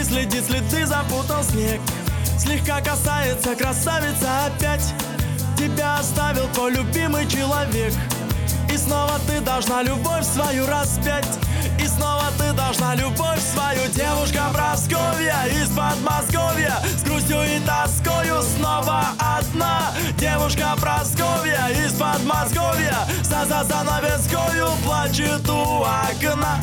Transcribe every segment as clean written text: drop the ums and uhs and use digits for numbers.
следит, следы запутал снег. Слегка касается красавица опять. Тебя оставил твой любимый человек. И снова ты должна любовь свою распять. И снова ты должна любовь свою. Девушка Прасковья из Подмосковья, с грустью и тоскою снова одна. Девушка Прасковья из Подмосковья, за занавескою плачет у окна.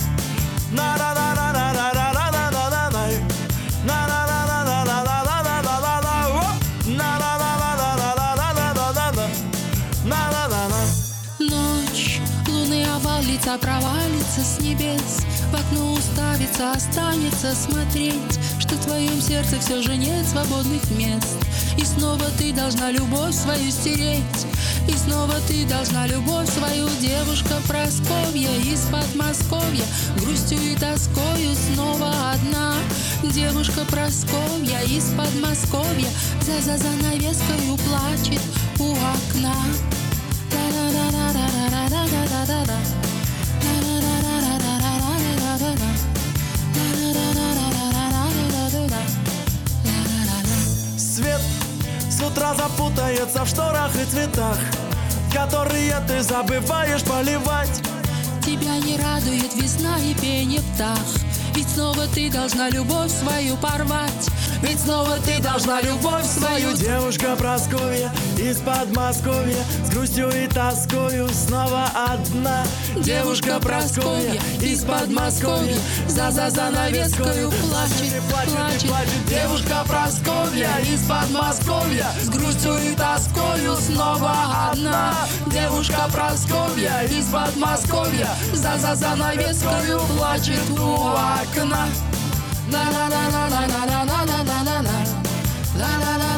Ночь, лунный овал лица провалится с небес. В окно уставится, останется смотреть, что в твоем сердце все же нет свободных мест. И снова ты должна любовь свою стереть. И снова ты должна любовь свою. Девушка Прасковья из Подмосковья, грустью и тоскою снова одна. Девушка Прасковья из Подмосковья, за занавескою плачет у окна. Свет с утра запутается в шторах и цветах, которые ты забываешь поливать. Тебя не радует весна и пение птах. Ведь снова ты должна любовь свою порвать. Ведь снова ты должна любовь свою. Девушка Прасковья из Подмосковья, с грустью и тоскою снова одна. Девушка Прасковья из Подмосковья, за занавескою плачет. Девушка Прасковья из Подмосковья, с грустью и тоскою снова одна. Девушка Прасковья из Подмосковья, за занавескою плачет у окна. На на на на на на на на на на на на на.